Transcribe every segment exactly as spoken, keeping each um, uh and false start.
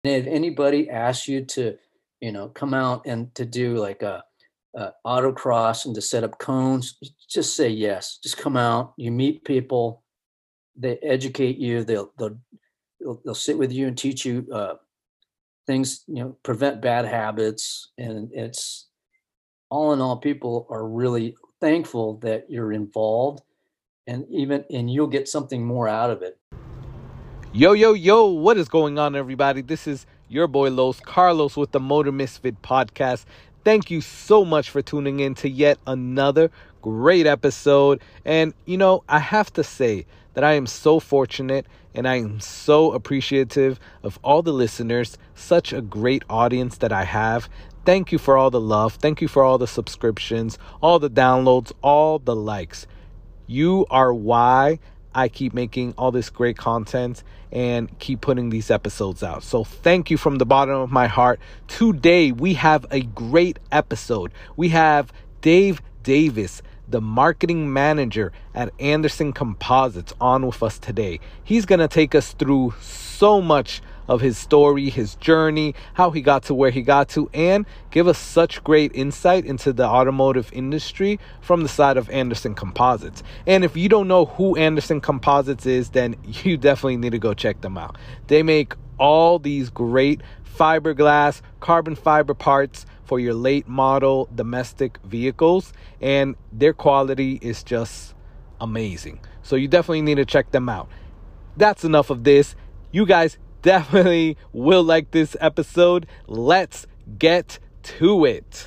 if anybody asks you to, you know, come out and to do like a, a autocross and to set up cones, just say yes. Just come out. You meet people. They educate you. They'll they'll they'll, they'll sit with you and teach you uh, things. You know, prevent bad habits. And it's all in all, people are really thankful that you're involved, and even and you'll get something more out of it. Yo, yo, yo, what is going on, everybody? This is your boy Los Carlos with the Motor Misfit Podcast. Thank you so much for tuning in to yet another great episode. And, you know, I have to say that I am so fortunate and I am so appreciative of all the listeners, such a great audience that I have. Thank you for all the love. Thank you for all the subscriptions, all the downloads, all the likes. You are why I keep making all this great content and keep putting these episodes out. So thank you from the bottom of my heart. Today, we have a great episode. We have Dave Davis, the marketing manager at Anderson Composites, on with us today. He's going to take us through so much of his story, his journey, how he got to where he got to, and give us such great insight into the automotive industry from the side of Anderson Composites. And if you don't know who Anderson Composites is, then you definitely need to go check them out. They make all these great fiberglass, carbon fiber parts for your late model domestic vehicles, and their quality is just amazing. So you definitely need to check them out. That's enough of this. You guys definitely will like this episode. Let's get to it.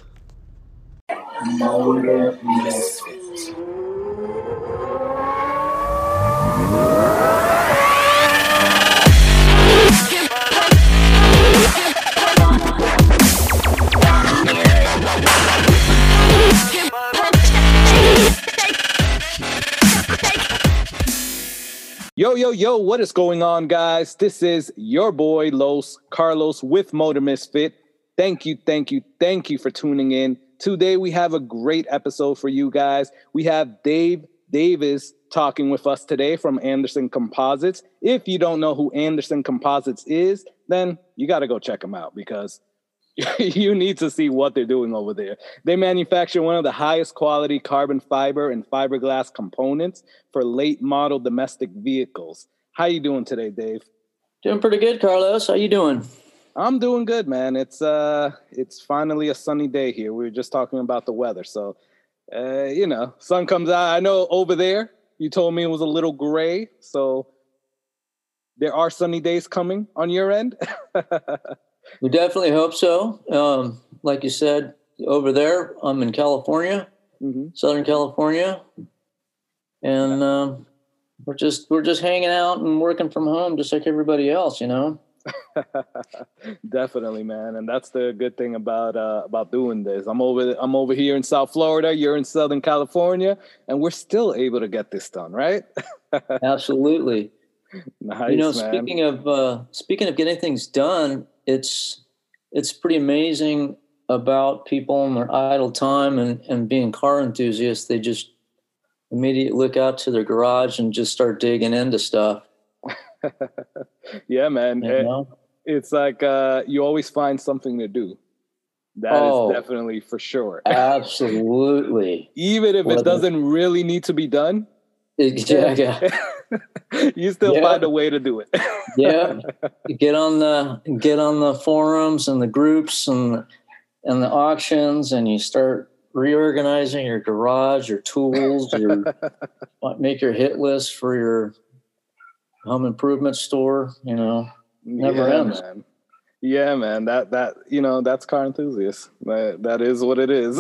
Motor Misfit. Yo, yo, yo, what is going on, guys? This is your boy, Los Carlos with Motor Misfit. Thank you, thank you, thank you for tuning in. Today, we have a great episode for you guys. We have Dave Davis talking with us today from Anderson Composites. If you don't know who Anderson Composites is, then you got to go check them out because you need to see what they're doing over there. They manufacture one of the highest quality carbon fiber and fiberglass components for late model domestic vehicles. How you doing today, Dave? Doing pretty good, Carlos. How you doing? I'm doing good, man. It's uh, it's finally a sunny day here. We were just talking about the weather, so uh, you know, sun comes out. I know over there you told me it was a little gray, so there are sunny days coming on your end. We definitely hope so. Um, like you said, over there, I'm in California, mm-hmm. Southern California, and um, we're just we're just hanging out and working from home, just like everybody else, you know. Definitely, man, and that's the good thing about uh, about doing this. I'm over I'm over here in South Florida. You're in Southern California, and we're still able to get this done, right? Absolutely. Nice, you know, man. speaking of uh, speaking of getting things done, it's it's pretty amazing about people in their idle time and, and being car enthusiasts. They just immediately look out to their garage and just start digging into stuff. Yeah, man. You know? It's like uh, you always find something to do. That oh, is definitely for sure. Absolutely. Even if Whether, it doesn't really need to be done. Yeah, yeah. You still yeah. find a way to do it. Yeah, get on the get on the forums and the groups and and the auctions, and you start reorganizing your garage, your tools, your make your hit list for your home improvement store. You know, never yeah, ends. Man. Yeah, man. That that you know that's car enthusiast. That that is what it is.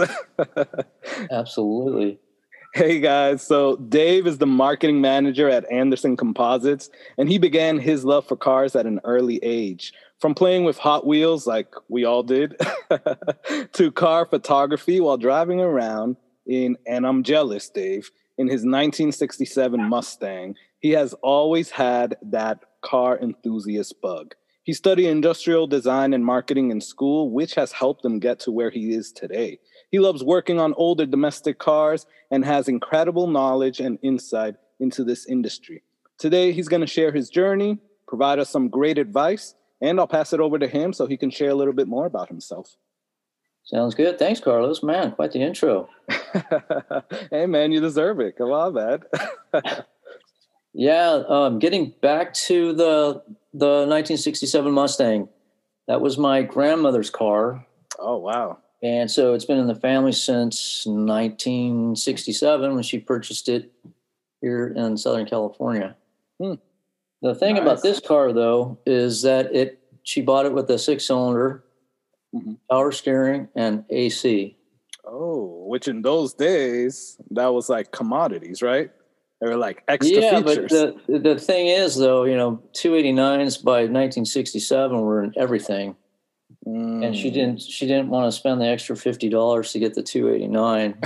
Absolutely. Hey guys, so Dave is the marketing manager at Anderson Composites, and he began his love for cars at an early age. From playing with Hot Wheels, like we all did, to car photography while driving around in, and I'm jealous, Dave, in his nineteen sixty-seven Mustang. He has always had that car enthusiast bug. He studied industrial design and marketing in school, which has helped him get to where he is today. He loves working on older domestic cars and has incredible knowledge and insight into this industry. Today, he's going to share his journey, provide us some great advice, and I'll pass it over to him so he can share a little bit more about himself. Sounds good. Thanks, Carlos. Man, quite the intro. Hey, man, you deserve it. Come on, man. Yeah, um, getting back to the the nineteen sixty-seven Mustang. That was my grandmother's car. Oh, wow. And so it's been in the family since nineteen sixty-seven when she purchased it here in Southern California. Hmm. The thing Nice. about this car, though, is that it she bought it with a six-cylinder, Mm-hmm. power steering, and A C. Oh, which in those days, that was like commodities, right? They were like extra Yeah, features. but the the thing is, though, you know, two eighty-nines by nineteen sixty-seven were in everything. Mm. And she didn't. She didn't want to spend the extra fifty dollars to get the two eighty nine.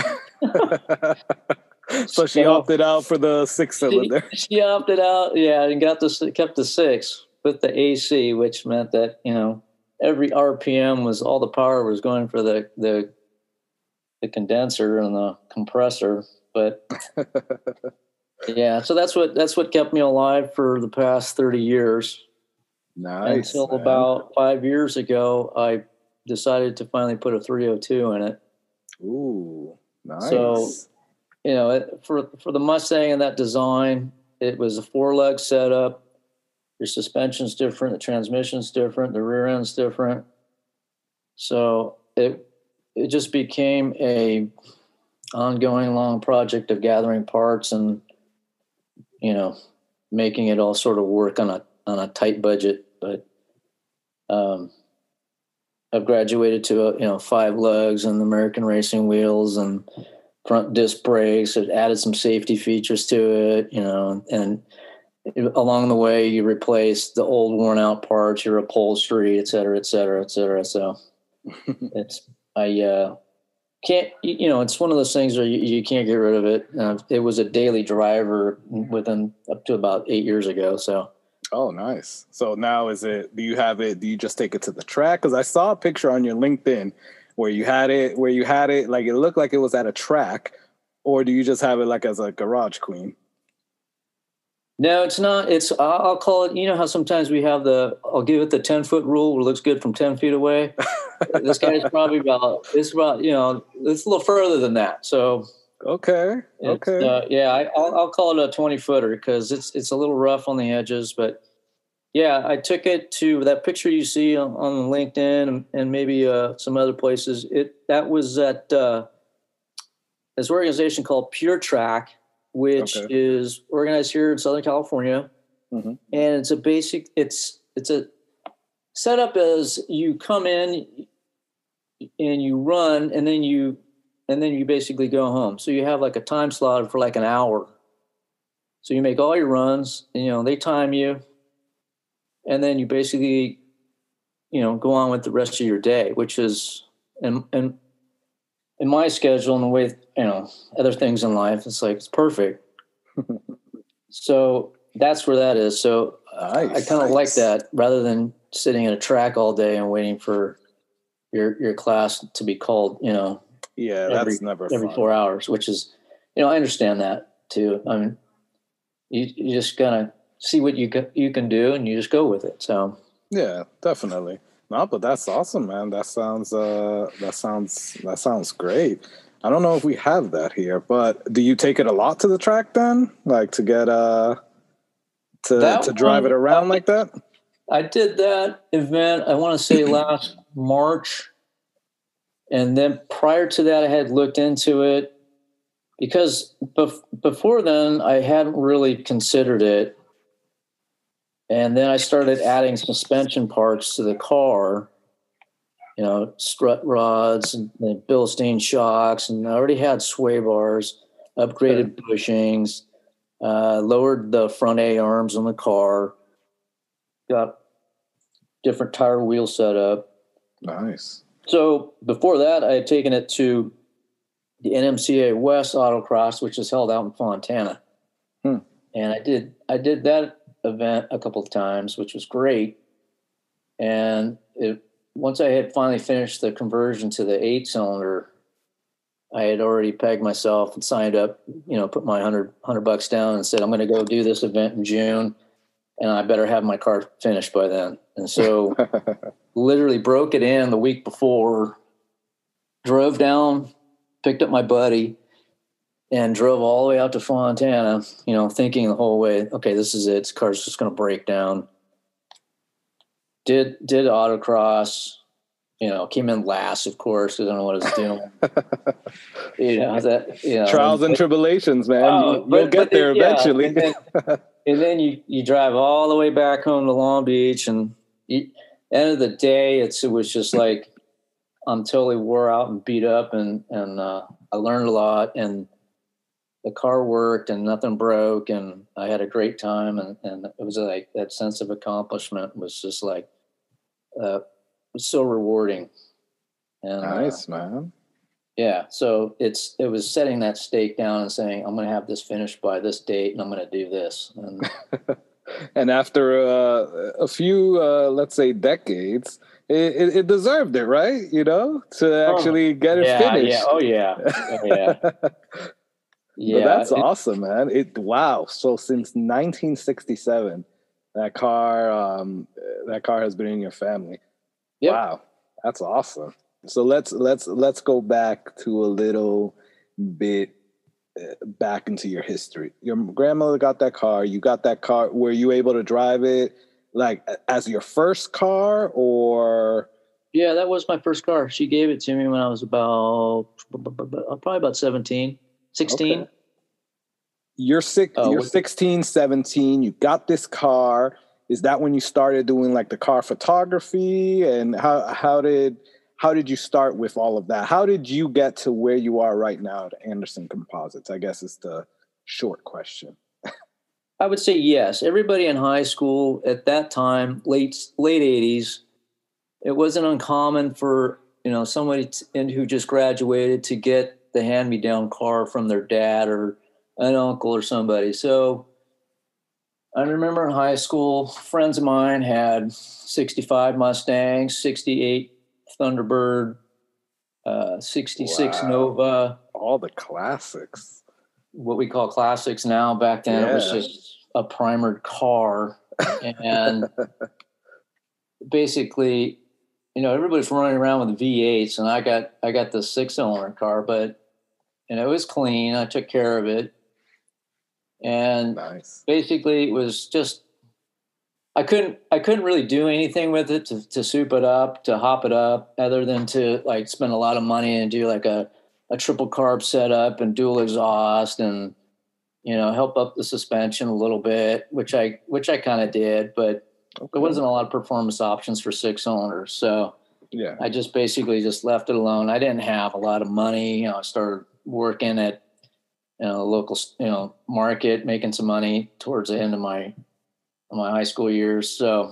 So she So- opted out for the six cylinder. She, she opted out, yeah, and got the kept the six with the A C, which meant that you know every R P M was all the power was going for the the the condenser and the compressor. But yeah, so that's what that's what kept me alive for the past thirty years. Nice. Until man. about five years ago, I decided to finally put a three oh two in it. Ooh, nice. So, you know, it, for for the Mustang and that design, it was a four leg setup. Your suspension's different, the transmission's different, the rear end's different. So it it just became a ongoing long project of gathering parts and you know making it all sort of work on a on a tight budget. But um, I've graduated to a, you know five lugs and American racing wheels and front disc brakes. It added some safety features to it, you know, and along the way you replace the old worn out parts, your upholstery, et cetera, et cetera, et cetera. So it's I uh, can't you know it's one of those things where you, you can't get rid of it. Uh, it was a daily driver within up to about eight years ago. So. Oh, nice. So now is it, do you have it, do you just take it to the track? Because I saw a picture on your LinkedIn where you had it, where you had it, like it looked like it was at a track, or do you just have it like as a garage queen? No, it's not. It's, I'll call it, you know how sometimes we have the, I'll give it the ten foot rule where it looks good from ten feet away. This guy's probably about, it's about, you know, it's a little further than that. So. Okay. It's, Okay. Uh, yeah, I, I'll, I'll call it a twenty footer because it's it's a little rough on the edges. But yeah, I took it to that picture you see on, on LinkedIn and, and maybe uh, some other places. It that was at uh, this organization called Pure Track, which Okay. is organized here in Southern California, Mhm. and it's a basic. It's it's a setup as you come in and you run, and then you. And then you basically go home. So you have like a time slot for like an hour. So you make all your runs, and, you know, they time you. And then you basically, you know, go on with the rest of your day, which is, in, in, in my schedule and the way, you know, other things in life, it's like, it's perfect. So that's where that is. So Nice, I kind of nice. like that rather than sitting at a track all day and waiting for your, your class to be called, you know, Yeah, every, that's never every fun. four hours, which is, you know, I understand that too. I mean, you, you just gotta see what you can, you can do and you just go with it. So Yeah, definitely. No, but that's awesome, man. That sounds uh that sounds that sounds great. I don't know if we have that here, but do you take it a lot to the track then? Like to get uh to That to drive one, it around uh, like that? I did that event, I want to say last March. And then prior to that, I had looked into it because bef- before then I hadn't really considered it. And then I started adding suspension parts to the car, you know, strut rods and, and Bilstein shocks. And I already had sway bars, upgraded bushings, uh, lowered the front A arms on the car, got different tire wheel setup. Nice. So before that, I had taken it to the N M C A West Autocross, which is held out in Fontana. Hmm. And I did I did that event a couple of times, which was great. And it, once I had finally finished the conversion to the eight cylinder, I had already pegged myself and signed up, you know, put my hundred hundred bucks down and said, I'm going to go do this event in June. and I better have my car finished by then. And so literally broke it in the week before, drove down, picked up my buddy, and drove all the way out to Fontana, you know, thinking the whole way, okay, this is it. This car's just going to break down. Did, did autocross, you know, came in last, of course, because I don't know what I was doing. you know, that, you know, trials and, and tribulations, man. Oh, you, but, you'll get but there yeah, eventually. And then, and then you, you drive all the way back home to Long Beach, and you, end of the day, it's, it was just like, I'm totally wore out and beat up, and, and, uh, I learned a lot, and the car worked and nothing broke, and I had a great time. And, and it was like that sense of accomplishment was just like, uh, it was so rewarding. And, nice, uh, man. Yeah. So it's, it was setting that stake down and saying, I'm going to have this finished by this date, and I'm going to do this. And, and after uh, a few, uh, let's say decades, it, it, it deserved it, right? You know, to actually get it yeah, finished. Yeah. Oh yeah. Oh yeah. Yeah. But that's it, awesome, man. It, wow. So since nineteen sixty-seven, that car, um, that car has been in your family. Yep. Wow. That's awesome. So let's, let's, let's go back to a little bit uh, back into your history. Your grandmother got that car. You got that car. Were you able to drive it like as your first car, or? Yeah, that was my first car. She gave it to me when I was about, probably about seventeen, sixteen. Okay. You're six, uh, you're sixteen, seventeen. You got this car. Is that when you started doing like the car photography? And how, how did, how did you start with all of that? How did you get to where you are right now at Anderson Composites? I guess is the short question. I would say yes. Everybody in high school at that time, late, late eighties, it wasn't uncommon for, you know, somebody t- who just graduated to get the hand-me-down car from their dad or an uncle or somebody. So I remember in high school, friends of mine had sixty-five Mustangs, sixty-eight Thunderbird, uh, sixty-six Wow. Nova. All the classics. What we call classics now. Back then Yeah. it was just a primered car. And basically, you know, everybody's running around with V eights, and I got I got the six-cylinder car, but and it was clean. I took care of it. And nice. Basically it was just, I couldn't, I couldn't really do anything with it to, to soup it up, to hop it up, other than to like spend a lot of money and do like a, a triple carb setup and dual exhaust and, you know, help up the suspension a little bit, which I, which I kind of did, but okay. There wasn't a lot of performance options for six cylinders. So yeah, I just basically just left it alone. I didn't have a lot of money. You know, I started working at, you know, local, you know, market, making some money towards the end of my, of my high school years. So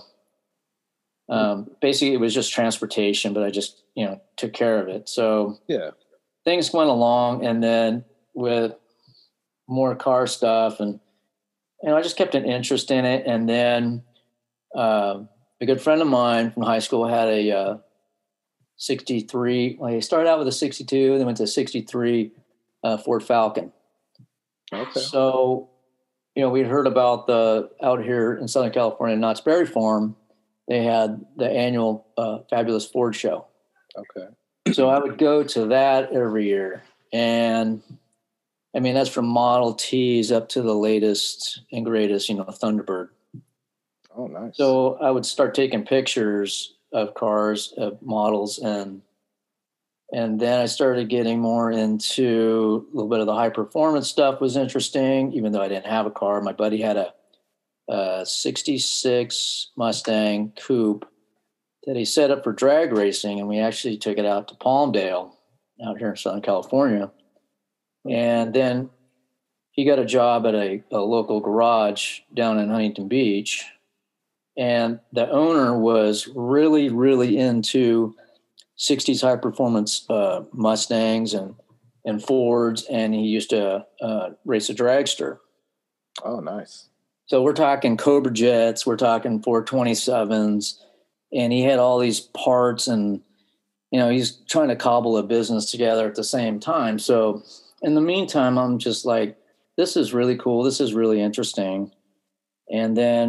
um, basically it was just transportation, but I just, you know, took care of it. So yeah, things went along, and then with more car stuff, and, you know, I just kept an interest in it. And then uh, a good friend of mine from high school had a uh, sixty-three, well, he started out with a sixty-two, then went to sixty-three uh, Ford Falcon. Okay. So, you know, we'd heard about the, out here in Southern California, Knott's Berry Farm, they had the annual uh, Fabulous Ford Show. Okay. So I would go to that every year. And I mean, that's from Model Ts up to the latest and greatest, you know, Thunderbird. Oh, nice. So I would start taking pictures of cars, of models, and And then I started getting more into a little bit of the high performance stuff was interesting, even though I didn't have a car. My buddy had a, a sixty-six Mustang coupe that he set up for drag racing. And we actually took it out to Palmdale out here in Southern California. And then he got a job at a, a local garage down in Huntington Beach. And the owner was really, really into sixties high performance uh, Mustangs and, and Fords. And he used to uh, race a dragster. Oh, nice. So we're talking Cobra Jets, we're talking four twenty-sevens, and he had all these parts, and, you know, he's trying to cobble a business together at the same time. So in the meantime, I'm just like, this is really cool. This is really interesting. And then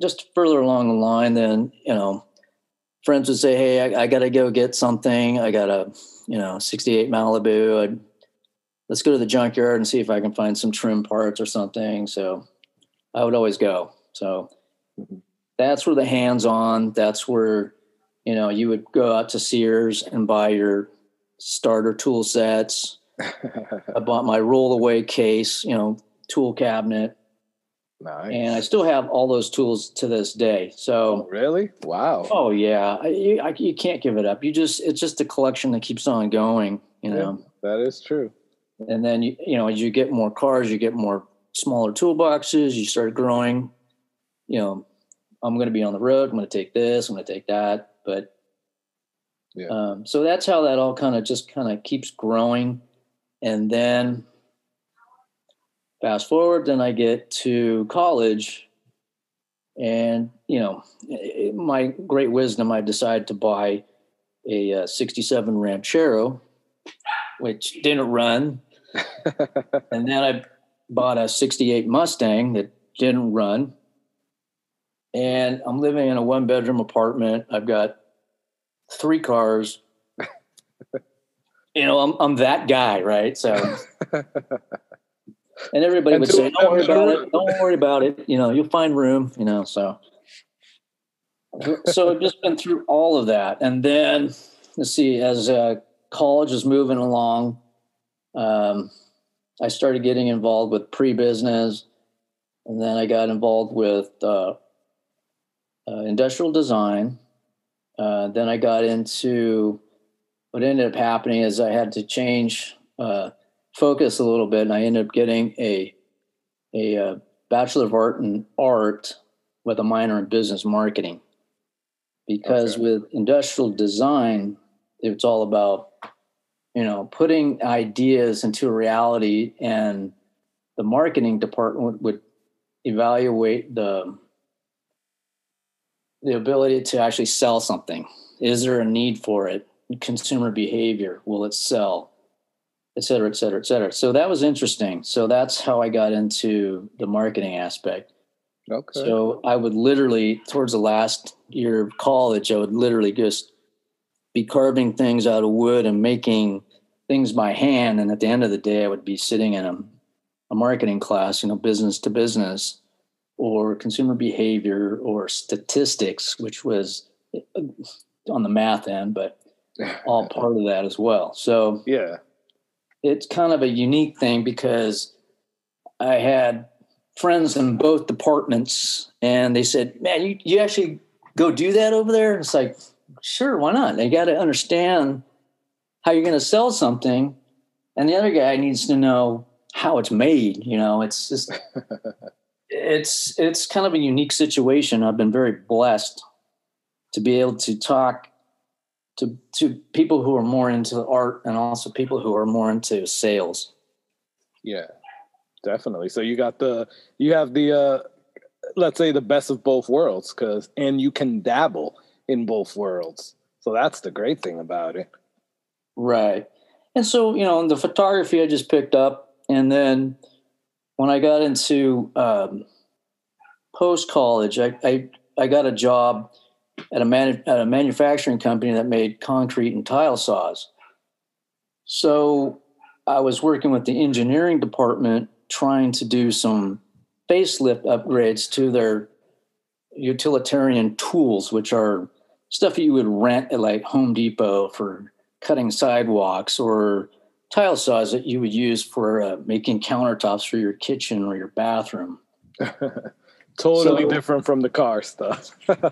just further along the line, then, you know, friends would say, hey, I, I got to go get something. I got a, you know, sixty-eight Malibu. I'd, let's go to the junkyard and see if I can find some trim parts or something. So I would always go. So Mhm. that's where the hands-on, that's where, you know, you would go out to Sears and buy your starter tool sets. I bought my roll-away case, you know, tool cabinet. Nice. And I still have all those tools to this day. Oh, So, really? Wow. oh yeah, I, you, I, you can't give it up. You just, it's just a collection that keeps on going, you Yeah, know. that is true. And then you, you know, as you get more cars, you get more smaller toolboxes. You start growing. You know, I'm going to be on the road. I'm going to take this. I'm going to take that. But Yeah. um, so that's how that all kind of just kind of keeps growing. And then fast forward, then I get to college, and you know, it, my great wisdom, I decided to buy a uh, sixty-seven Ranchero, which didn't run. And then I bought a sixty-eight Mustang that didn't run. And I'm living in a one bedroom apartment. I've got three cars. You know, I'm I'm that guy, right? So, and everybody And would two say, of "Don't them worry in a about room." it. Don't worry about it. You know, you'll find room." You know, so so I've just been through all of that, and then let's see, as uh, college is moving along, um, I started getting involved with pre-business, and then I got involved with uh, uh, industrial design. Uh, then I got into what ended up happening is I had to change uh, focus a little bit, and I ended up getting a a uh, bachelor of art in art with a minor in business marketing. Because Okay. with industrial design, it's all about, you know, putting ideas into reality, and the marketing department would evaluate the the ability to actually sell something. Is there a need for it? Consumer behavior, will it sell? Et cetera, et cetera, et cetera. So that was interesting. So that's how I got into the marketing aspect. Okay. So I would literally, towards the last year of college, I would literally just be carving things out of wood and making things by hand. And at the end of the day, I would be sitting in a, a marketing class, you know, business to business, or consumer behavior, or statistics, which was on the math end, but all part of that as well. So Yeah. it's kind of a unique thing because I had friends in both departments, and they said, man, you, you actually go do that over there? It's like, sure, why not? They got to understand how you're going to sell something. And the other guy needs to know how it's made. You know, it's just, it's, it's kind of a unique situation. I've been very blessed to be able to talk to, to people who are more into art, and also people who are more into sales. Yeah, definitely. So you got the, you have the, uh, let's say the best of both worlds, because, and you can dabble in both worlds. So that's the great thing about it. Right. And so, you know, the photography I just picked up. And then when I got into um, post-college, I, I, I got a job at a, manu- at a manufacturing company that made concrete and tile saws. So I was working with the engineering department trying to do some facelift upgrades to their utilitarian tools, which are stuff that you would rent at like Home Depot for cutting sidewalks, or tile saws that you would use for uh, making countertops for your kitchen or your bathroom. Totally So- different from the car stuff.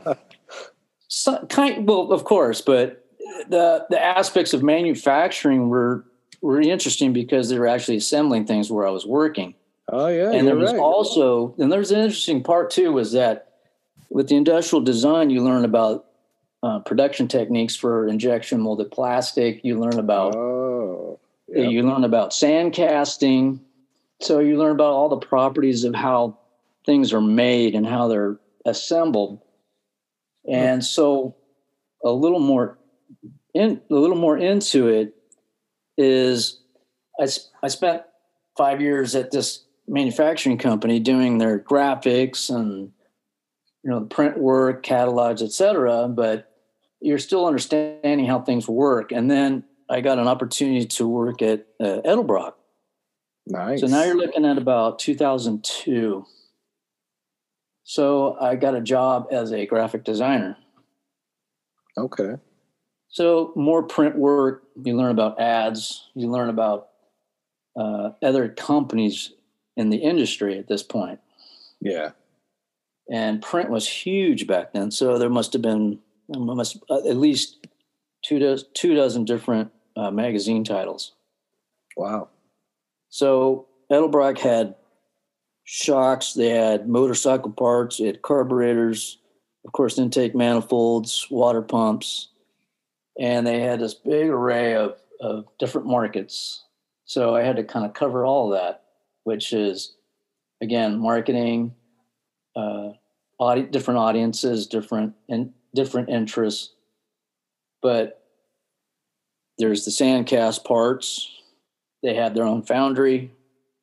So, kind, well, of course, but the the aspects of manufacturing were were interesting because they were actually assembling things where I was working. Oh yeah, And there you're was right. also, and there's an interesting part too, was that with the industrial design, you learn about uh, production techniques for injection molded plastic. You learn about Oh, yep. you learn about sand casting. So you learn about all the properties of how things are made and how they're assembled. And so a little more in a little more into it is I, I spent five years at this manufacturing company doing their graphics and you know, print work, catalogs, et cetera, but you're still understanding how things work. And then I got an opportunity to work at uh, Edelbrock. Nice. So now you're looking at about two thousand two. So I got a job as a graphic designer. Okay. So more print work. You learn about ads. You learn about uh, other companies in the industry at this point. Yeah. And print was huge back then. So there must have been must, uh, at least two, do- two dozen different uh, magazine titles. Wow. So Edelbrock had shocks, they had motorcycle parts, they had carburetors, of course, intake manifolds, water pumps, and they had this big array of, of different markets. So I had to kind of cover all of that, which is, again, marketing, uh, audi- different audiences, different and different interests. But there's the Sandcast parts. They had their own foundry.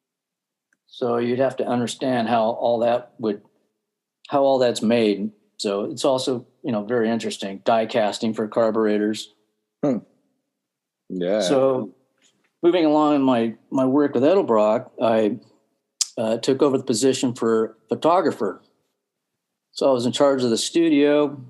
So you'd have to understand how all that would, how all that's made. So it's also, you know, very interesting. Die casting for carburetors. Hmm. Yeah. So moving along in my, my work with Edelbrock, I uh, took over the position for photographer. So I was in charge of the studio.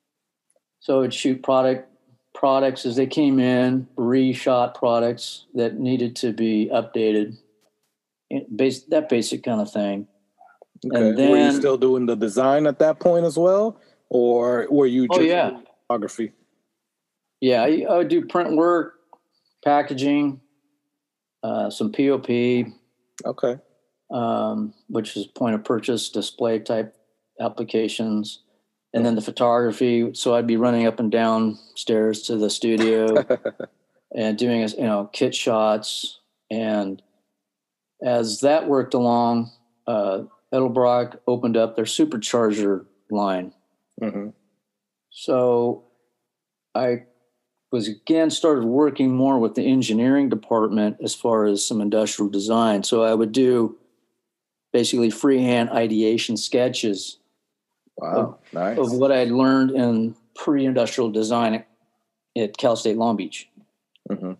So I'd shoot product products as they came in, reshot products that needed to be updated. Base, that basic kind of thing. Okay. And then, were you still doing the design at that point as well, or were you just oh yeah, doing photography? Yeah, I, I would do print work, packaging, uh, some P O P, Okay. um, which is point of purchase display type applications, and then the photography. So I'd be running up and down stairs to the studio and doing, you know, kit shots. And as that worked along, uh, Edelbrock opened up their supercharger line. Mm-hmm. So I was again started working more with the engineering department as far as some industrial design. So I would do basically freehand ideation sketches. Wow, of, nice. of what I'd learned in pre-industrial design at, at Cal State Long Beach. Mm-hmm.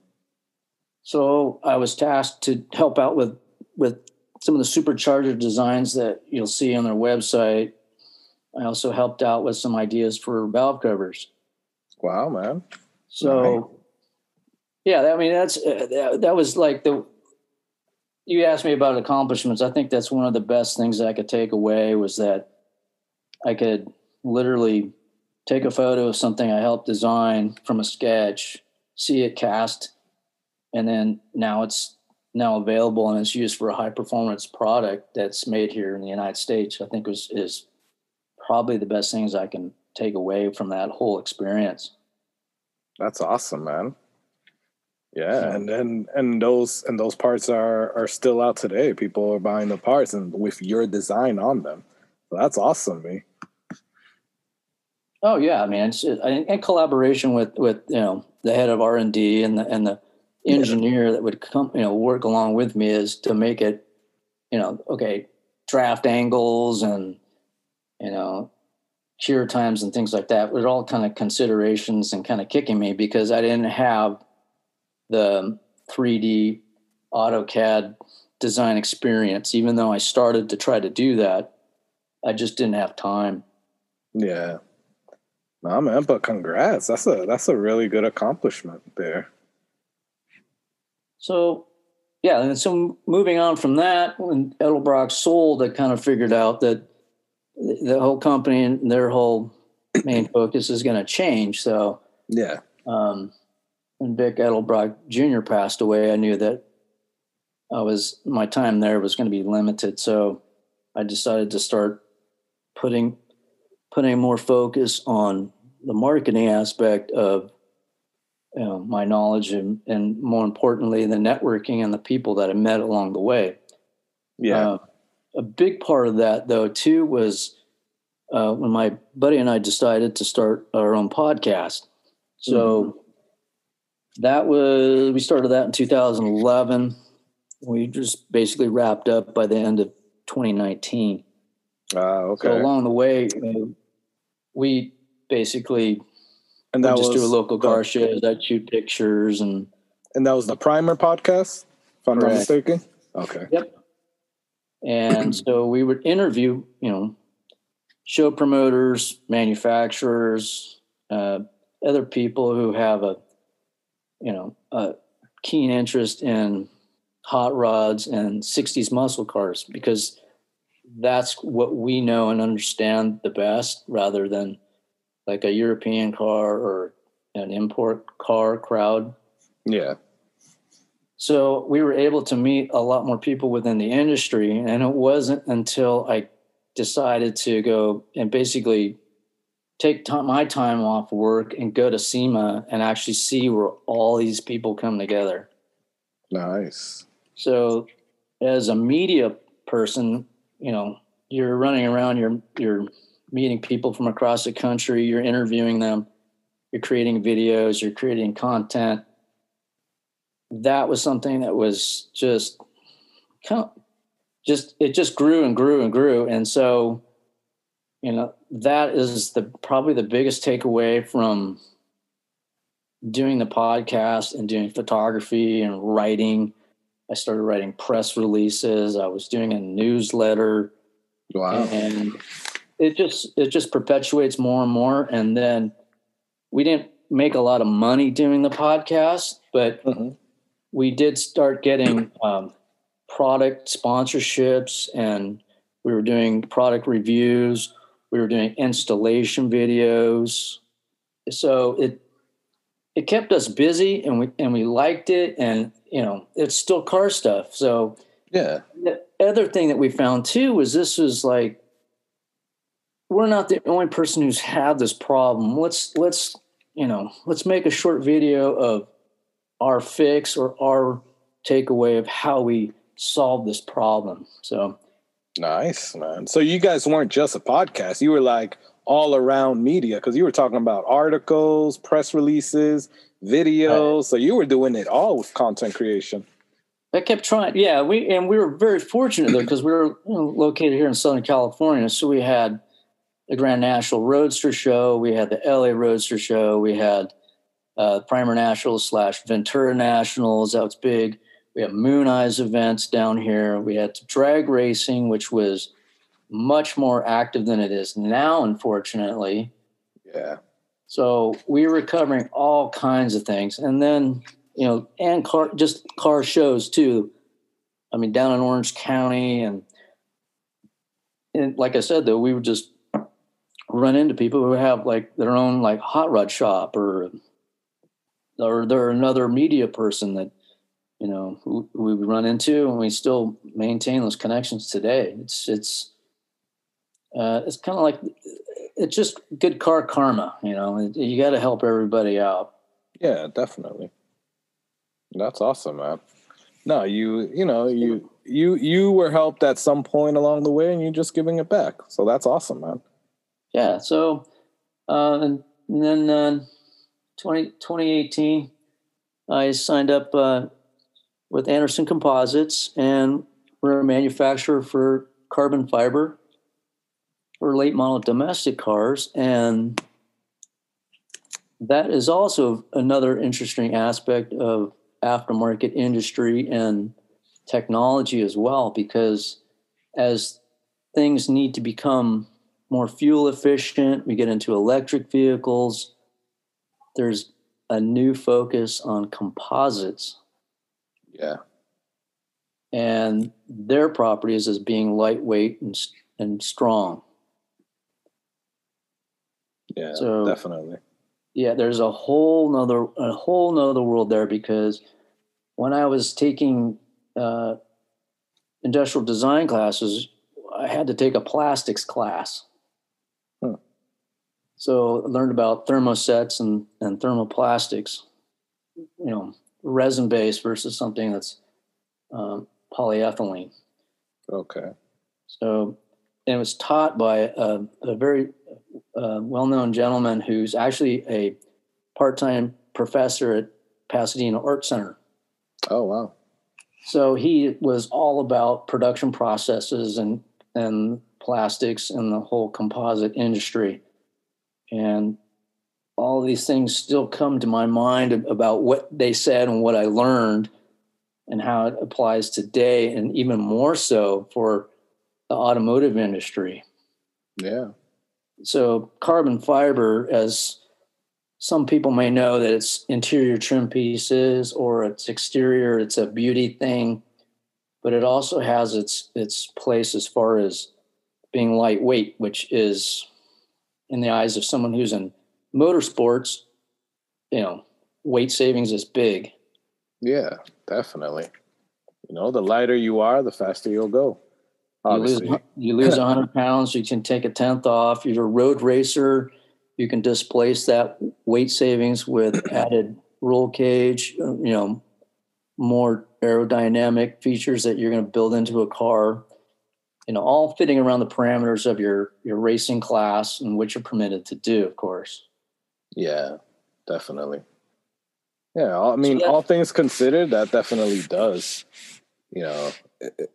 So I was tasked to help out with with some of the supercharger designs that you'll see on their website. I also helped out with some ideas for valve covers. Wow, man. So, nice. yeah, I mean, that's uh, that, that was like the, you asked me about accomplishments. I think that's one of the best things that I could take away was that I could literally take a photo of something I helped design from a sketch, see it cast, and then now it's now available and it's used for a high performance product that's made here in the United States. I think was is probably the best things I can take away from that whole experience. That's awesome, man. Yeah, and and and those and those parts are are still out today. People are buying the parts and with your design on them. So that's awesome, me. Oh yeah, I mean, it's in collaboration with with you know the head of R and D and the and the engineer yeah. that would come you know work along with me is to make it you know okay draft angles and you know cure times and things like that. With all kind of considerations and kind of kicking me because I didn't have the three D AutoCAD design experience. Even though I started to try to do that, I just didn't have time. Yeah. No, man, but congrats. That's a that's a really good accomplishment there. So, yeah, and so moving on from that, when Edelbrock sold, I kind of figured out that the whole company and their whole main focus is going to change. So, yeah. Um, when Vic Edelbrock Junior passed away, I knew that I was my time there was going to be limited. So, I decided to start putting putting more focus on the marketing aspect of you know, my knowledge and, and more importantly, the networking and the people that I met along the way. Yeah. Uh, a big part of that, though, too, was uh, when my buddy and I decided to start our own podcast. So mm-hmm. that was, we started that in two thousand eleven. We just basically wrapped up by the end of twenty nineteen. Ah, okay. So along the way, you know, we basically And would that just do a was local the, car shows. I'd shoot pictures and and that was the Primer podcast, if I'm not Correct. mistaken. Okay. Yep. And so we would interview, you know, show promoters, manufacturers, uh, other people who have a, you know, a keen interest in hot rods and sixties muscle cars, because that's what we know and understand the best, rather than like a European car or an import car crowd. Yeah. So we were able to meet a lot more people within the industry. And it wasn't until I decided to go and basically take time, my time off work and go to SEMA and actually see where all these people come together. Nice. So as a media person, you know, you're running around, you're, you're meeting people from across the country, you're interviewing them, you're creating videos, you're creating content. That was something that was just kind of just, it just grew and grew and grew. And so, you know, that is the, probably the biggest takeaway from doing the podcast and doing photography and writing. I started writing press releases. I was doing a newsletter. Wow. And it just, it just perpetuates more and more. And then we didn't make a lot of money doing the podcast, but Mm-hmm. we did start getting um, product sponsorships, and we were doing product reviews. We were doing installation videos. So it, it kept us busy, and we, and we liked it. And, you know, it's still car stuff. So Yeah. the other thing that we found too was this was like, we're not the only person who's had this problem. Let's, let's, you know, let's make a short video of our fix or our takeaway of how we solve this problem. So Nice, man. So you guys weren't just a podcast. You were like all around media, because you were talking about articles, press releases, videos. Right. So you were doing it all with content creation. I kept trying. Yeah, we and we were very fortunate though, because we were, you know, located here in Southern California. So we had the Grand National Roadster Show, we had the L A Roadster Show, we had uh, Primer Nationals slash Ventura Nationals. That was big. We had Moon Eyes events down here. We had drag racing, which was much more active than it is now, unfortunately. Yeah. So we were covering all kinds of things. And then, you know, and car, just car shows too. I mean, down in Orange County. And, and like I said, though, we would just run into people who have like their own like hot rod shop, or, or they're another media person that, you know, who, who we would run into, and we still maintain those connections today. It's, it's, uh, it's kind of like, it's just good car karma, you know, you got to help everybody out. Yeah, definitely. That's awesome, man. No, you, you know, you, you, you were helped at some point along the way, and you're just giving it back. So that's awesome, man. Yeah. So, uh, and, and then, uh, twenty, twenty eighteen, I signed up, uh, with Anderson Composites, and we're a manufacturer for carbon fiber for late model domestic cars. And that is also another interesting aspect of aftermarket industry and technology as well, because as things need to become more fuel efficient, we get into electric vehicles, there's a new focus on composites. Yeah. And their properties as being lightweight and, and strong. Yeah, so, definitely. Yeah, there's a whole nother a whole nother world there, because when I was taking uh, industrial design classes, I had to take a plastics class. Huh. So I learned about thermosets and, and thermoplastics, you know, resin based versus something that's um, polyethylene. Okay. So, and it was taught by a, a very uh, well-known gentleman who's actually a part-time professor at Pasadena Art Center. Oh, wow. So he was all about production processes and, and plastics and the whole composite industry. And all these things still come to my mind about what they said and what I learned and how it applies today, and even more so for the automotive industry. Yeah. So carbon fiber, as some people may know, that it's interior trim pieces or it's exterior, it's a beauty thing, but it also has its its place as far as being lightweight, which is, in the eyes of someone who's in motorsports, you know, weight savings is big. Yeah, definitely. You know, the lighter you are, the faster you'll go. Obviously. You lose, you lose one hundred pounds, you can take a tenth off. You're a road racer, you can displace that weight savings with added roll cage, you know, more aerodynamic features that you're going to build into a car, you know, all fitting around the parameters of your, your racing class and what you're permitted to do, of course. Yeah, definitely. Yeah, I mean, So that, all things considered, that definitely does. You know, it, it,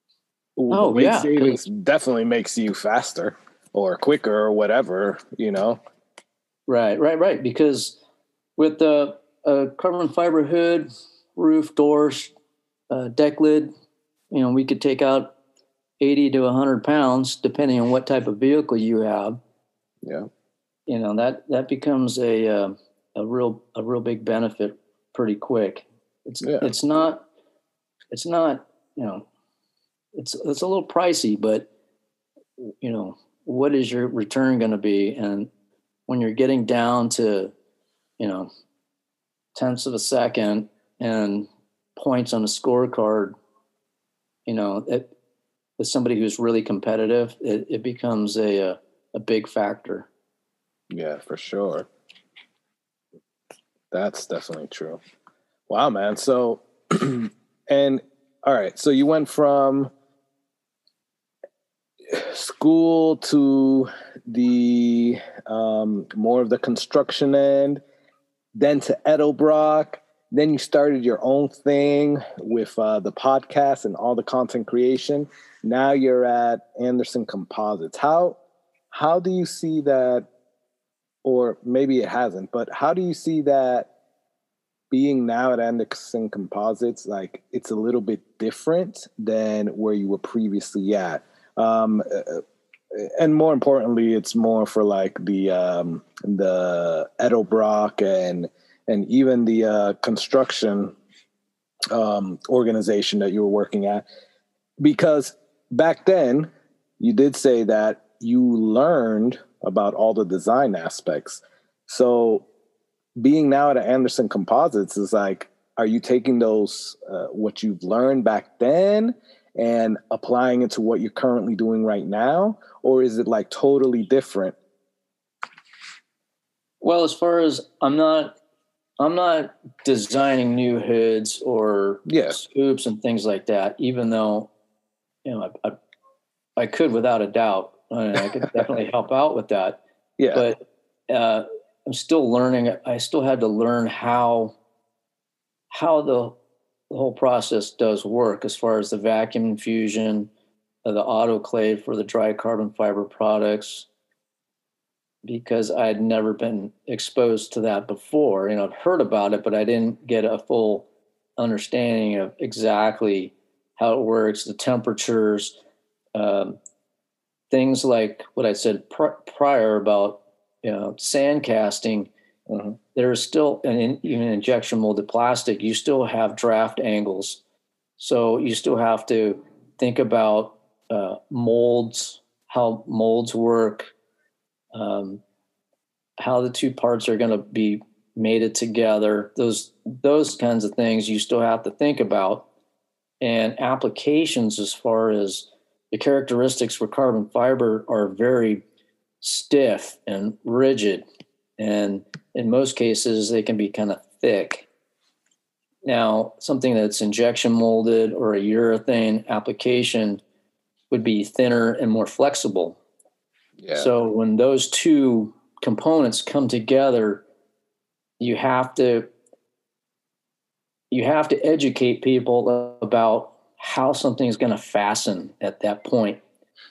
oh, weight yeah, savings definitely makes you faster or quicker or whatever, you know. Right, right, right. Because with the uh, carbon fiber hood, roof, doors, uh, deck lid, you know, we could take out eighty to one hundred pounds, depending on what type of vehicle you have. Yeah. You know, that, that becomes a, uh, a real, a real big benefit pretty quick. It's, Yeah. it's not, it's not, you know, it's, it's a little pricey, but you know, what is your return going to be? And when you're getting down to, you know, tenths of a second and points on a scorecard, you know, it, with somebody who's really competitive, it, it becomes a, a a big factor. Yeah, for sure. That's definitely true. Wow, man. So, and all right, so you went from school to the um, more of the construction end, then to Edelbrock. Then you started your own thing with uh, the podcast and all the content creation. Now you're at Anderson Composites. How how do you see that, or maybe it hasn't, but how do you see that being now at Anderson Composites? Like, it's a little bit different than where you were previously at. Um, and more importantly, it's more for like the um, the Edelbrock and and even the uh, construction um, organization that you were working at. Because back then, you did say that you learned about all the design aspects. So being now at Anderson Composites is like, are you taking those, uh, what you've learned back then and applying it to what you're currently doing right now? Or is it like totally different? Well, as far as I'm not, I'm not designing new hoods or yeah. scoops and things like that, even though, you know, I, I, I could without a doubt. I, mean, I could definitely help out with that. Yeah. But uh, I'm still learning. I still had to learn how how the, the whole process does work, as far as the vacuum infusion, uh, the autoclave for the dry carbon fiber products, because I'd never been exposed to that before. You know, I've heard about it, but I didn't get a full understanding of exactly how it works, the temperatures, um, things like what I said pr- prior about, you know, sand casting. Mm-hmm. There's still, and in, even injection molded plastic, you still have draft angles. So you still have to think about uh, molds, how molds work, um, how the two parts are going to be mated together. Those those kinds of things you still have to think about. And applications, as far as the characteristics for carbon fiber, are very stiff and rigid. And in most cases, they can be kind of thick. Now, something that's injection molded or a urethane application would be thinner and more flexible. Yeah. So when those two components come together, you have to you have to educate people about how something is going to fasten at that point.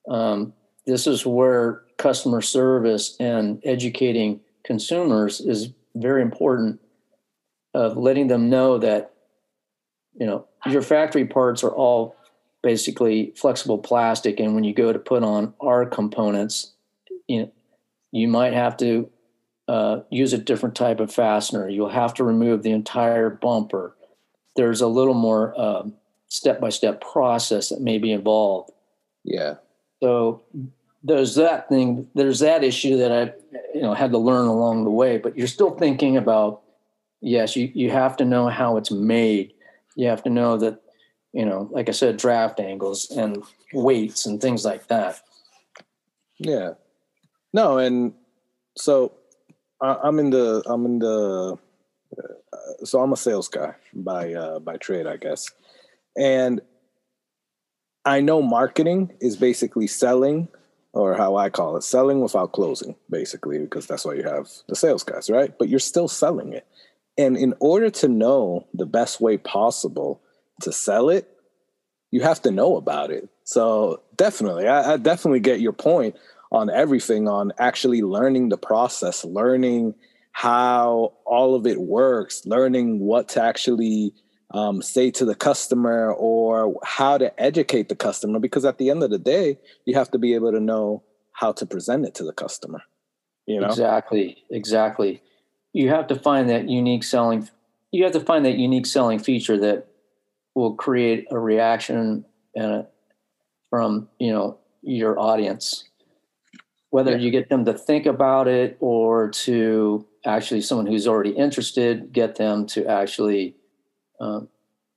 Um, this is where customer service and educating consumers is very important, of letting them know that, you know, your factory parts are all basically flexible plastic. And when you go to put on our components, you know, you might have to uh, use a different type of fastener. You'll have to remove the entire bumper. There's a little more um, step-by-step process that may be involved. Yeah. So there's that thing, there's that issue that I, you know, had to learn along the way, but you're still thinking about, yes, you, you have to know how it's made. You have to know that, you know, like I said, draft angles and weights and things like that. Yeah. No. And so I, I'm in the, I'm in the, uh, so I'm a sales guy by, uh, by trade, I guess. And I know marketing is basically selling, or how I call it, selling without closing, basically, because that's why you have the sales guys, right? But you're still selling it. And in order to know the best way possible to sell it, you have to know about it. So definitely, I, I definitely get your point on everything, on actually learning the process, learning how all of it works, learning what to actually um, say to the customer, or how to educate the customer, because at the end of the day, you have to be able to know how to present it to the customer. You know? Exactly, exactly. You have to find that unique selling, you have to find that unique selling feature that will create a reaction and a, from, you know, your audience, whether Yeah. you get them to think about it or to actually someone who's already interested, get them to actually um,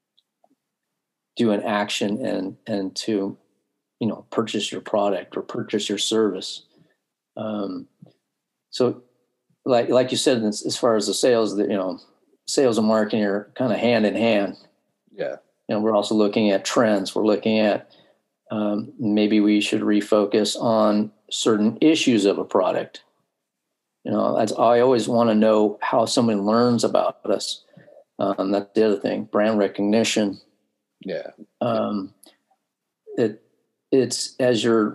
do an action and, and to, you know, purchase your product or purchase your service. Um, so like, like you said, as, as far as the sales, that, you know, sales and marketing are kind of hand in hand. Yeah. You know, we're also looking at trends. We're looking at um, maybe we should refocus on certain issues of a product. You know, that's, I always want to know how someone learns about us. Um, that's the other thing, brand recognition. Yeah. Um, it it's as your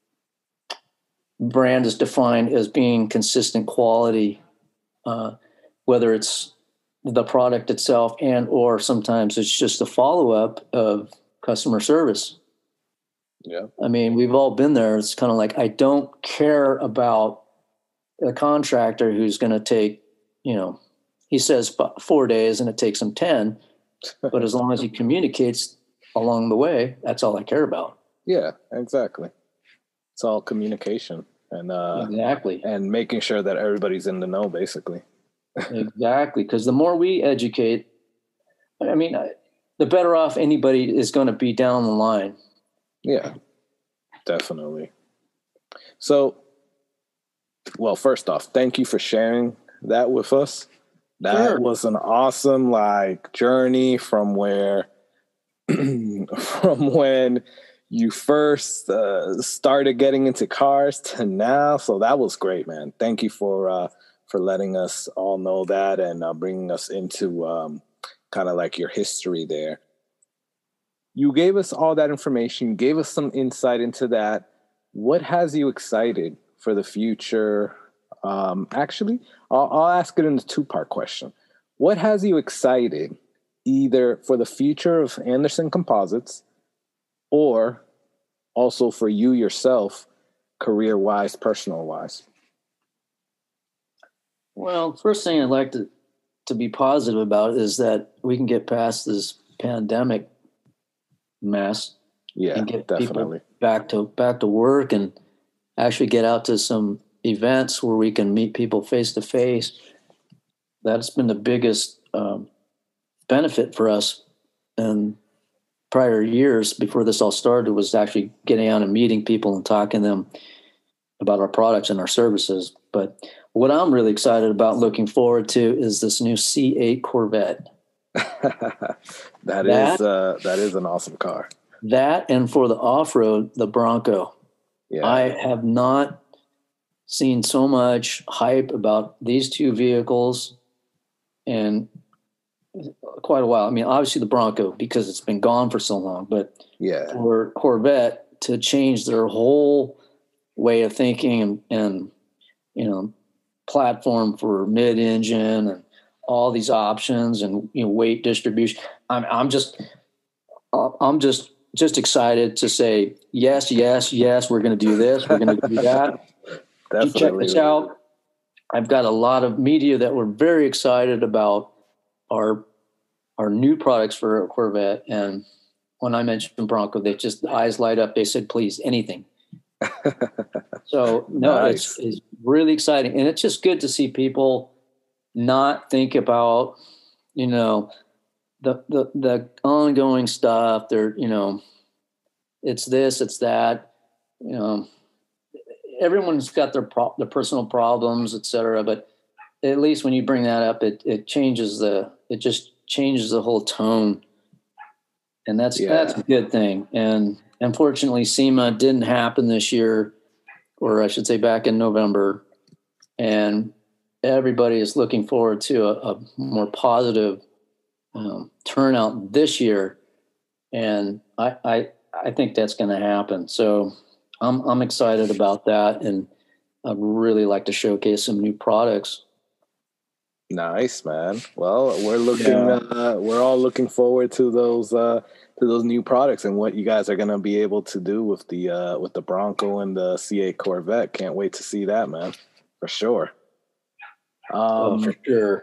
brand is defined as being consistent quality, uh, whether it's the product itself and or sometimes it's just a follow-up of customer service. Yeah. I mean, we've all been there. It's kind of like, I don't care about a contractor who's going to take, you know, he says four days and it takes him ten, but as long as he communicates along the way, that's all I care about. Yeah, exactly. It's all communication and, uh, Exactly. and making sure that everybody's in the know, basically. Exactly. Because the more we educate, I mean, I, the better off anybody is going to be down the line. Yeah, definitely. So, well, first off, thank you for sharing that with us. That Sure. was an awesome, like, journey from where, from when you first uh, started getting into cars to now. So that was great, man. Thank you for uh, for letting us all know that and uh, bringing us into um, kind of like your history there. You gave us all that information, gave us some insight into that. What has you excited for the future? Um, actually, I'll, I'll ask it in a two-part question. What has you excited either for the future of Anderson Composites or also for you yourself, career-wise, personal-wise? Well, first thing I'd like to, to be positive about is that we can get past this pandemic mess Yeah, and get definitely. people back to back to work and actually get out to some events where we can meet people face to face. That's been the biggest um, benefit for us in prior years before this all started, was actually getting out and meeting people and talking to them about our products and our services. But what I'm really excited about, looking forward to, is this new C eight Corvette. that, That- is uh, that is an awesome car. That, and for the off-road, the Bronco. Yeah, I have not seen so much hype about these two vehicles in quite a while. I mean, obviously the Bronco, because it's been gone for so long, but yeah, for Corvette, to change their whole way of thinking and, and you know, platform for mid-engine and all these options and, you know, weight distribution. I'm, I'm just, I'm just, just excited to say, yes, yes, yes, we're going to do this. We're going to do that. You check this out. I've got a lot of media that we're very excited about our, our new products for a Corvette. And when I mentioned Bronco, they just, the eyes light up. They said, please, anything. So no, nice. it's, it's really exciting. And it's just good to see people not think about, you know, the, the, the ongoing stuff. They're, you know, it's this, it's that, you know, everyone's got their pro- their personal problems, et cetera. But at least when you bring that up, it, it changes the, it just changes the whole tone. And that's, yeah. that's a good thing. And unfortunately, SEMA didn't happen this year, or I should say back in November. And everybody is looking forward to a, a more positive um, turnout this year. And I, I, I think that's going to happen. So I'm, I'm excited about that. And I'd really like to showcase some new products. Nice, man. Well, we're looking, yeah. uh, we're all looking forward to those, uh, to those new products and what you guys are going to be able to do with the, uh, with the Bronco and the C eight Corvette. Can't wait to see that, man. For sure. Um, oh, for sure.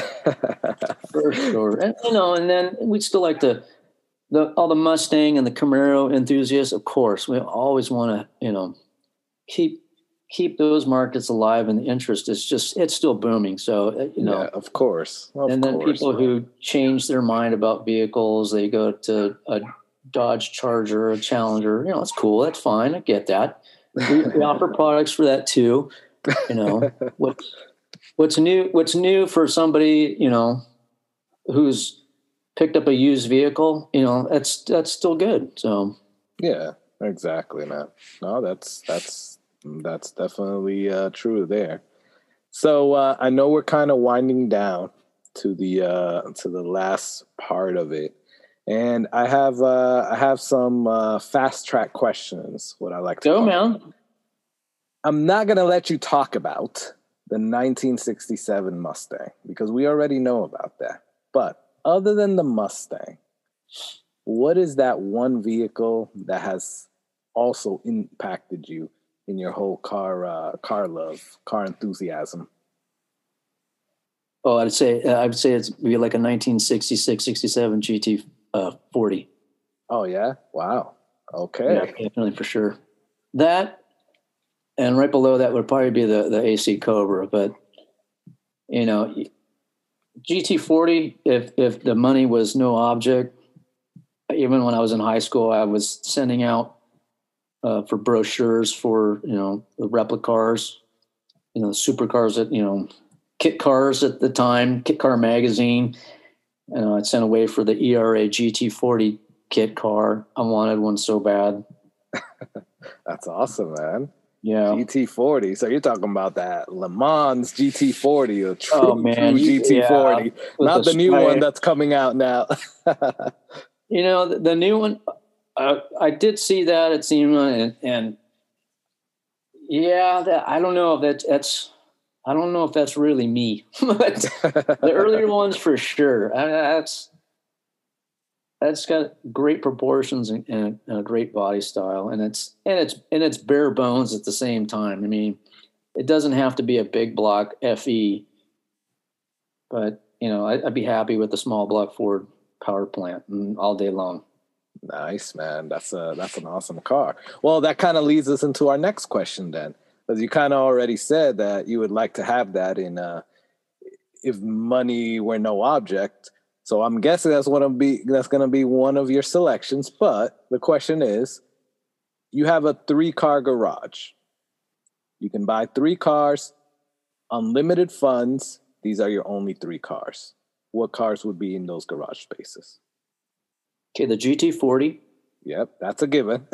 For sure. And, you know, and then we'd still like to, the, all the Mustang and the Camaro enthusiasts, of course, we always want to, you know, keep, keep those markets alive, and the interest is just, it's still booming. So, you know, yeah, of course. Of and then course, people man. who change their mind about vehicles, they go to a Dodge Charger, a Challenger, you know, it's cool. That's fine. I get that. We, we offer products for that too. You know, what, what's new, what's new for somebody, you know, who's picked up a used vehicle, you know, that's, that's still good. So, yeah, exactly, man. No, that's, that's, That's definitely uh, true there. So uh, I know we're kind of winding down to the uh, to the last part of it, and I have uh, I have some uh, fast track questions. What I like to go, call man. them. I'm not gonna let you talk about the nineteen sixty-seven Mustang because we already know about that. But other than the Mustang, what is that one vehicle that has also impacted you in your whole car, uh, car love, car enthusiasm? Oh, I'd say, uh, I'd say it's be like a nineteen sixty-six, sixty-seven G T forty. Oh yeah. Wow. Okay. Yeah, definitely for sure. That, and right below that would probably be the, the A C Cobra, but you know, G T forty, if, if the money was no object, even when I was in high school, I was sending out Uh, for brochures for, you know, the replica cars, you know, the supercars that, you know, kit cars at the time, Kit Car Magazine. And I'd sent away for the E R A G T forty kit car. I wanted one so bad. That's awesome, man. Yeah. G T forty. So you're talking about that Le Mans G T forty, a true, oh, man. true G T forty, yeah. not the new one that's coming out now. You know, the, the new one, Uh, I did see that at SEMA, and, and yeah, that, I don't know if that's, that's, I don't know if that's really me, but the earlier ones for sure. I, that's, that's got great proportions and, and, and a great body style, and it's, and it's, and it's bare bones at the same time. I mean, it doesn't have to be a big block F E, but you know, I, I'd be happy with the small block Ford power plant all day long. Nice, man. That's a that's an awesome car. Well, that kind of leads us into our next question then, because you kind of already said that you would like to have that in uh, if money were no object. So I'm guessing that's what I'm be that's going to be one of your selections. But the question is, you have a three car garage. You can buy three cars, unlimited funds. These are your only three cars. What cars would be in those garage spaces? Okay, the G T forty. Yep, that's a given.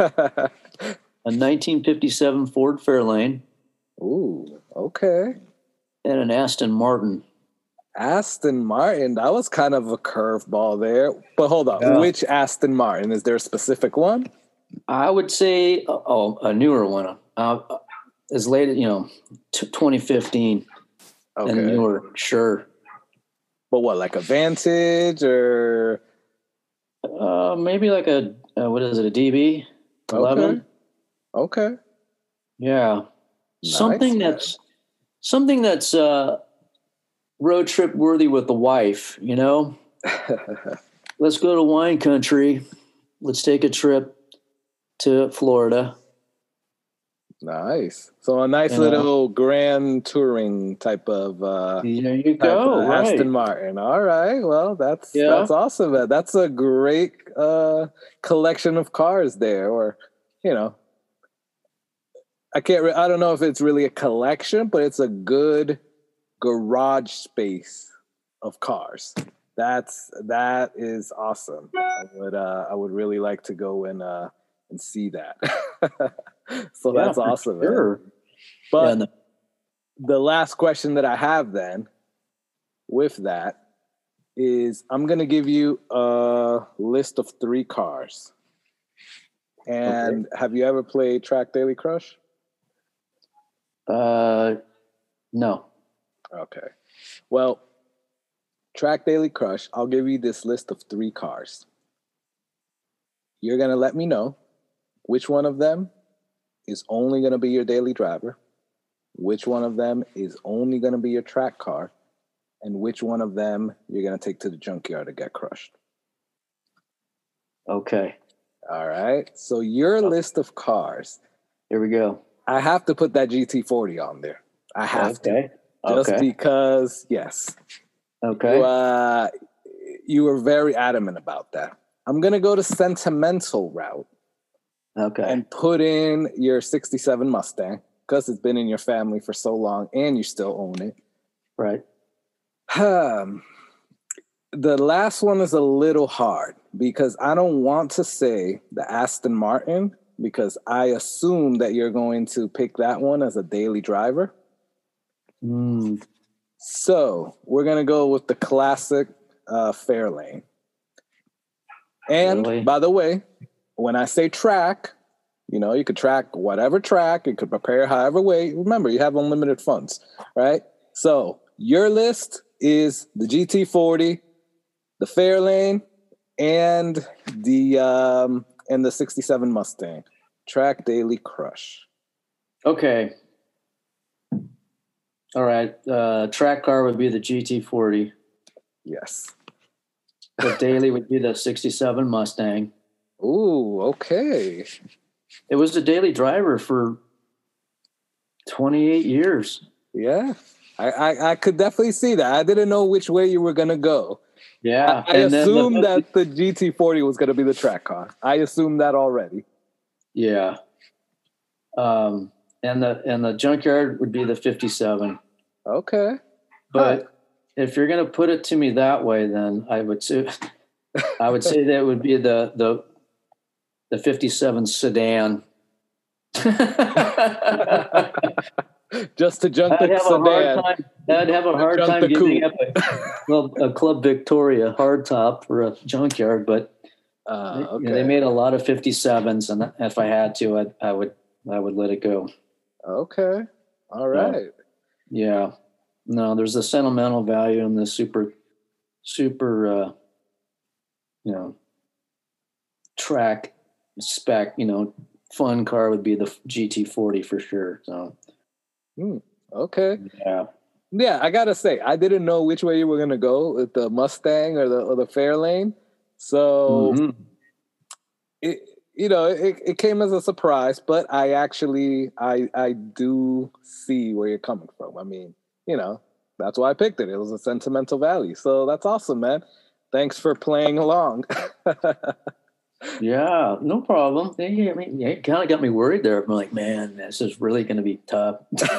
A nineteen fifty-seven Ford Fairlane. Ooh, okay. And an Aston Martin. Aston Martin, that was kind of a curveball there. But hold on, yeah. Which Aston Martin? Is there a specific one? I would say, uh, oh, a newer one, uh, as late as, you know, t- twenty fifteen and Okay. newer, sure. But what, like a Vantage or? Uh, maybe like a, uh, what is it, a D B eleven? Okay. Okay. Yeah. Nice, Something man. that's, something that's uh, road trip worthy with the wife, you know? Let's go to wine country. Let's take a trip to Florida. Nice. So a nice You know? little grand touring type of uh There you type go. of Right. Aston Martin. All right. Well, that's Yeah. that's awesome. Man. That's a great uh collection of cars there, or you know, I can't re- I don't know if it's really a collection, but it's a good garage space of cars. That's that is awesome. I would uh I would really like to go and uh and see that. So Yeah, that's for awesome, man. sure. But Yeah, and the- the last question that I have then with that is I'm going to give you a list of three cars. And have you ever played Track Daily Crush? Uh, no. Okay. Well, Track Daily Crush, I'll give you this list of three cars. You're going to let me know which one of them is only going to be your daily driver, which one of them is only going to be your track car, and which one of them you're going to take to the junkyard to get crushed. Okay. All right. So your list of cars, Here we go. I have to put that G T forty on there. I have Okay. to. Just Okay. because, yes. Okay. You, uh, you were very adamant about that. I'm going to go the sentimental route Okay. and put in your sixty-seven Mustang because it's been in your family for so long and you still own it. Right. Um, the last one is a little hard because I don't want to say the Aston Martin because I assume that you're going to pick that one as a daily driver. Mm. So we're going to go with the classic uh, Fairlane. And Really? by the way, when I say track, you know, you could track whatever track, you could prepare however way. Remember, you have unlimited funds, right? So your list is the G T forty, the Fairlane, and the um, and the sixty-seven Mustang. Track Daily Crush. Okay. All right. Uh, track car would be the G T forty. Yes. The daily would be the sixty-seven Mustang. Ooh, okay. It was the daily driver for twenty-eight years. Yeah. I, I, I could definitely see that. I didn't know which way you were going to go. Yeah. I, I and then assumed the, that the G T forty was going to be the track car. I assumed that already. Yeah. Um, and the and the junkyard would be the fifty-seven. Okay. But Huh. if you're going to put it to me that way, then I would say I would say that would be the the the fifty-seven sedan. Just to junk I'd the have a hard sedan. time. I'd have a hard Junk time the giving coupe. up a, well, a Club Victoria hardtop for a junkyard, but Uh, you okay. know, they made a lot of fifty-sevens, and if I had to, I, I would I would let it go. Okay. All right. Yeah. No, there's a sentimental value in the super, super, uh, you know, track spec, you know, fun car would be the G T forty for sure. So, Hmm. Okay. yeah. Yeah, I gotta say, I didn't know which way you were gonna go with the Mustang or the or the Fairlane. So Mhm. it you know it, it came as a surprise, but I actually I I do see where you're coming from. I mean, you know, that's why I picked it. It was a sentimental value. So that's awesome, man. Thanks for playing along. Yeah, no problem. Yeah, I mean, yeah, it kind of got me worried there. I'm like, man, this is really going to be tough.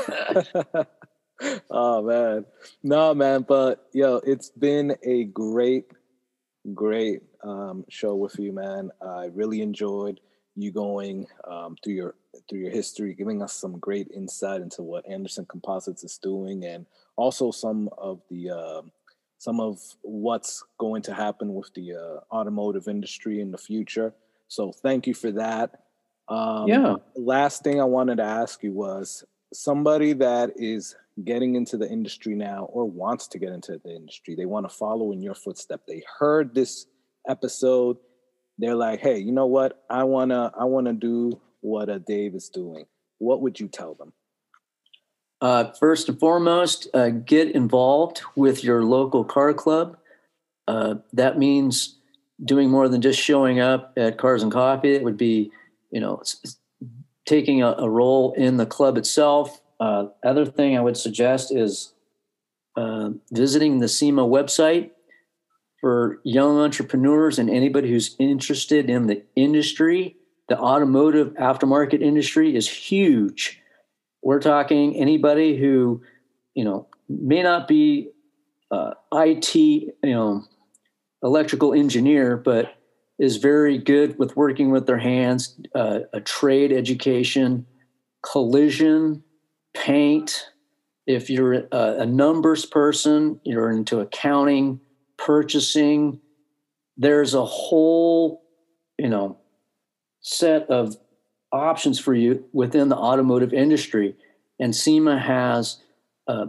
Oh man. No, man, but yo, it's been a great, great um, show with you, man. I really enjoyed you going um, through your through your history, giving us some great insight into what Anderson Composites is doing, and also some of the uh, some of what's going to happen with the uh, automotive industry in the future. So thank you for that. Um, Yeah. Last thing I wanted to ask you was somebody that is getting into the industry now or wants to get into the industry, they want to follow in your footsteps. They heard this episode. They're like, hey, you know what? I want to I want to do what a Dave is doing. What would you tell them? Uh, first and foremost, uh, get involved with your local car club. Uh, that means doing more than just showing up at Cars and Coffee. It would be, you know, s- taking a, a role in the club itself. Uh, other thing I would suggest is uh, visiting the SEMA website for young entrepreneurs and anybody who's interested in the industry. The automotive aftermarket industry is huge. We're talking anybody who, you know, may not be uh, I T, you know, electrical engineer, but is very good with working with their hands, uh, a trade education, collision, paint. If you're a, a numbers person, you're into accounting, purchasing, there's a whole, you know, set of options for you within the automotive industry. And SEMA has a,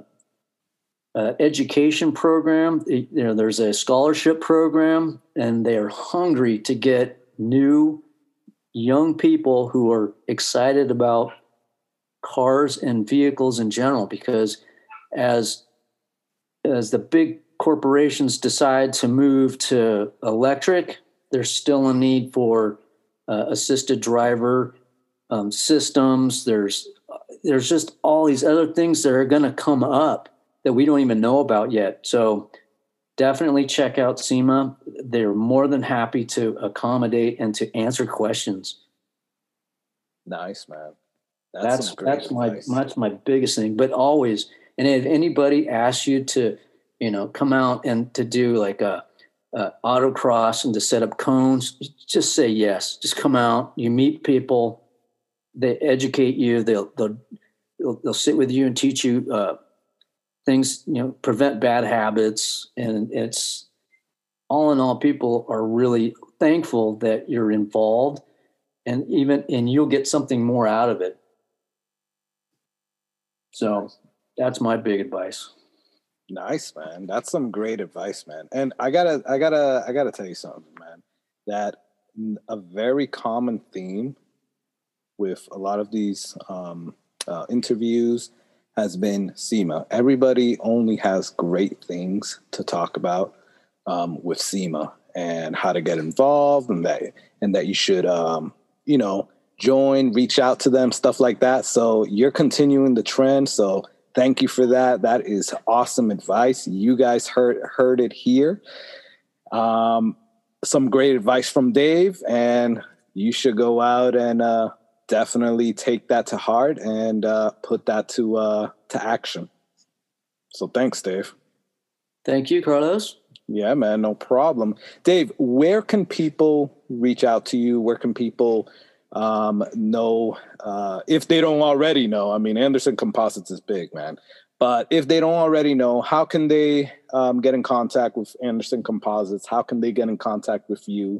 a education program. You know, there's a scholarship program, and they are hungry to get new young people who are excited about cars and vehicles in general, because as as the big corporations decide to move to electric, there's still a need for uh, assisted driver um, systems. There's there's just all these other things that are going to come up that we don't even know about yet. So definitely check out SEMA. They're more than happy to accommodate and to answer questions. Nice, man. That's That's some great that's my advice. that's my biggest thing. But always, and if anybody asks you to, you know, come out and to do like a, a autocross and to set up cones, just say yes. Just come out. You meet people. They educate you. They'll they'll they'll, they'll sit with you and teach you uh, things. You know, prevent bad habits. And it's all in all, people are really thankful that you're involved, and even and you'll get something more out of it. So that's my big advice. Nice, man. That's some great advice, man. And I gotta, I gotta, I gotta tell you something, man. That a very common theme with a lot of these um, uh, interviews has been SEMA. Everybody only has great things to talk about um, with SEMA and how to get involved, and that and that you should, um, you know, join, reach out to them, stuff like that. So you're continuing the trend. So thank you for that. That is awesome advice. You guys heard heard it here. Um, some great advice from Dave, and you should go out and uh, definitely take that to heart and uh, put that to uh, to action. So thanks, Dave. Thank you, Carlos. Yeah, man, no problem. Dave, where can people reach out to you? Where can people um, know, uh, if they don't already know? I mean, Anderson Composites is big, man. But if they don't already know, how can they um, get in contact with Anderson Composites? How can they get in contact with you?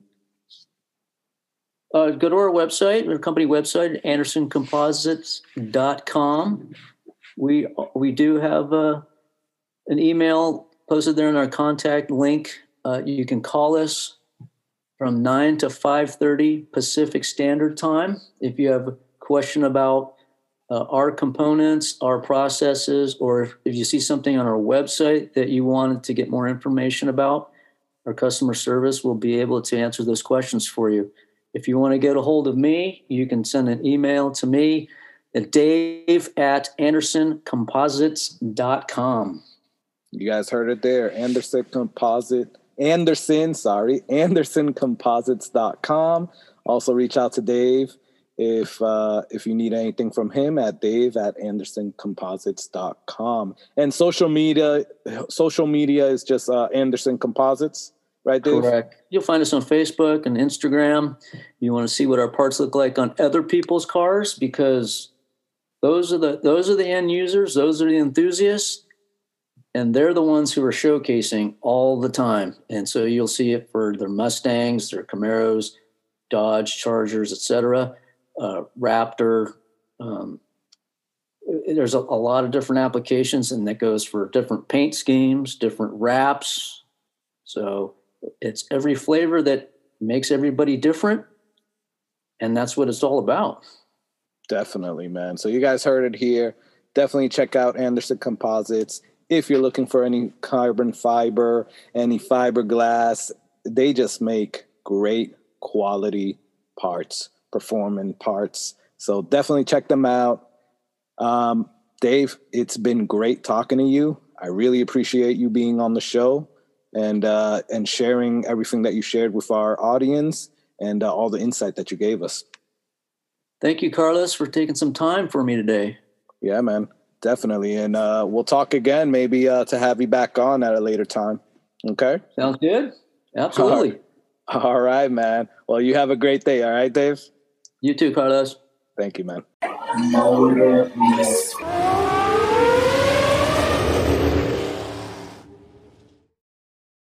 Uh, go to our website, our company website, anderson composites dot com. We we do have uh, an email posted there in our contact link. Uh, you can call us from nine to five thirty Pacific Standard Time if you have a question about uh, our components, our processes, or if, if you see something on our website that you wanted to get more information about. Our customer service will be able to answer those questions for you. If you want to get a hold of me, you can send an email to me at dave at anderson composites dot com. You guys heard it there. Anderson Composite, Anderson, sorry, anderson composites dot com. Also reach out to Dave if uh, if you need anything from him at dave at anderson composites dot com. And social media, social media is just uh, Anderson Composites, right, Dave? Correct. You'll find us on Facebook and Instagram. You want to see what our parts look like on other people's cars, because those are the those are the end users, those are the enthusiasts, and they're the ones who are showcasing all the time. And so you'll see it for their Mustangs, their Camaros, Dodge, Chargers, et cetera. uh, Raptor. Um, there's a, a lot of different applications, and that goes for different paint schemes, different wraps. So it's every flavor that makes everybody different. And that's what it's all about. Definitely, man. So you guys heard it here. Definitely check out Anderson Composites. If you're looking for any carbon fiber, any fiberglass, they just make great quality parts, performing parts. So definitely check them out. Um, Dave, it's been great talking to you. I really appreciate you being on the show and uh, and sharing everything that you shared with our audience and uh, all the insight that you gave us. Thank you, Carlos, for taking some time for me today. Yeah, man, definitely. And uh, we'll talk again, maybe uh, to have you back on at a later time. Okay? Sounds good. Absolutely. All right. All right, man. Well, you have a great day. All right, Dave? You too, Carlos. Thank you, man. Motor Mystery.